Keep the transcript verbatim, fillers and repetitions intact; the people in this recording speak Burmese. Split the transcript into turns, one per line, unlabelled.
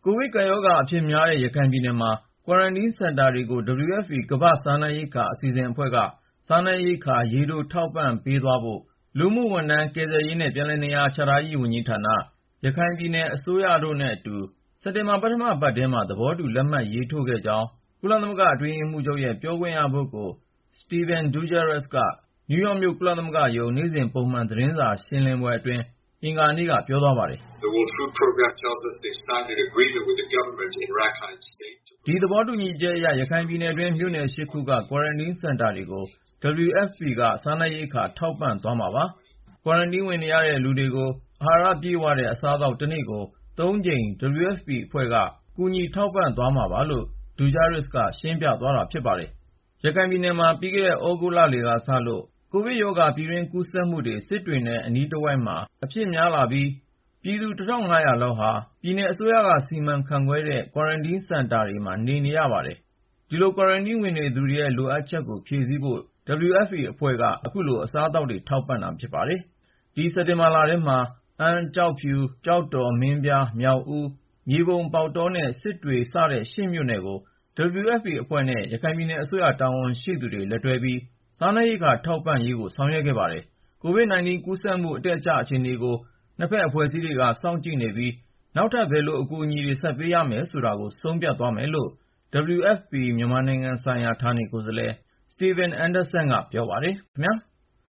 ကိုဗစ်ကပ်ရောဂါအဖြစ်များတဲ့ ရခိုင်ပြည်နယ်မှာ Quarantine Center တွေကို ဒဗလျူအက်ဖ်ပီ ကမ္ဘာ့စားနပ်ရိက္ခာအစီအစဉ်အဖွဲ့က စားနပ်ရိက္ခာ ရေတို ထောက်ပံ့ပေးသွားဖို့ လူမှုဝန်ထမ်း၊ ကယ်ဆယ်ရေးနဲ့ ပြန်လည်နေရာချထားရေးဝန်ကြီးဌာန၊ ရခိုင်ပြည်နယ်အစိုးရတို့နဲ့အတူ စက်တင်ဘာ ပထမပတ်ထဲမှာ သဘောတူ လက်မှတ်ရေးထိုးခဲ့ကြောင်း ကုလသမဂ္ဂအတွင်းရေးမှူးချုပ်ရဲ့ ပြောခွင့်ရပုဂ္ဂိုလ် Stéphane Dujarric က နယူးယောက်မြို့ ကုလသမဂ္ဂရုံး နေ့စဉ် ပုံမှန်သတင်းစာရှင်းလင်းပွဲအတွင်း အင်္ဂါနေ့က ပြောသွားပါတယ်။ “ဒီသဘောတူညီချက်အရ ရခိုင်ပြည်နယ်တွင်း မြို့နယ် ၈ ခုက Quarantine Center တွေကို ဒဗလျူအက်ဖ်ပီ က စားနပ်ရိက္ခာ ထောက်ပံ့သွားမှာပါ။ Quarantine ဝင်နေရတဲ့လူတွေကို အဟာရပြည့်ဝတဲ့ အစားအသောက် တနေ့ကို သုံးကြိမ် ဒဗလျူအက်ဖ်ပီအဖွဲ့က ကူညီထောက်ပံ့သွားမှာပါ” လို့ Dujarric က ရှင်းပြသွားတာ ဖြစ်ပါတယ်။ ရခိုင်ပြည်နယ်မှာ ပြီးခဲ့တဲ့ သြဂုတ်လလယ်ကစလို့ ကိုဗစ်ရောဂါ ပြည်တွင်းကူးစက်မှုတွေ စစ်တွေနဲ့ အနီးတဝိုက်မှာ အဖြစ်များလာပြီး ပြည်သူ ၁,၅၀၀ လောက်ဟာ ပြည်နယ်အစိုးရက စီမံခန့်ခွဲတဲ့ Quarantine Center တွေမှာ နေနေရပါတယ်။ ဒီလို Quarantine ဝင်နေသူတွေရဲ့ လိုအပ်ချက်ကို ဖြည့်ဆည်းဖို့ ဒဗလျူအက်ဖ်ပီအဖွဲ့က အခုလို အစားအသောက်တွေ ထောက်ပံ့တာ ဖြစ်ပါတယ်။ ဒီစက်တင်ဘာလထဲမှာ အမ်း၊ ကျောက်ဖြူ၊ ကျောက်တော်၊ မင်းပြား၊ မြောက်ဦး၊ မြေပုံ၊ ပေါက်တောနဲ့ စစ်တွေ စတဲ့ ရှစ် မြို့နယ်ကို ဒဗလျူအက်ဖ်ပီအဖွဲ့နဲ့ ရခိုင်ပြည်နယ်အစိုးရ တာဝန်ရှိသူတွေ လက်တွဲပြီး စားနပ်ရိက္ခာ ထောက်ပံ့ရေးကို ဆောင်ရွက်ခဲ့ပါတယ်။ ကိုဗစ် ၁၉ ကူးစက်မှု အတက်အကျ အခြေအနေကို နှစ်ဖက်အဖွဲ့အစည်းတွေက စောင့်ကြည့်နေပြီး နောက်ထပ် ဘယ်လို အကူအညီတွေ ဆက်ပေးရမယ်ဆိုတာကို ဆုံးဖြတ်သွားမယ်လို့ ဒဗလျူအက်ဖ်ပီ မြန်မာနိုင်ငံဆိုင်ရာ ဌာနေကိုယ်စားလှယ် Stephen Anderson က ပြောပါတယ်။ ခင်ဗျား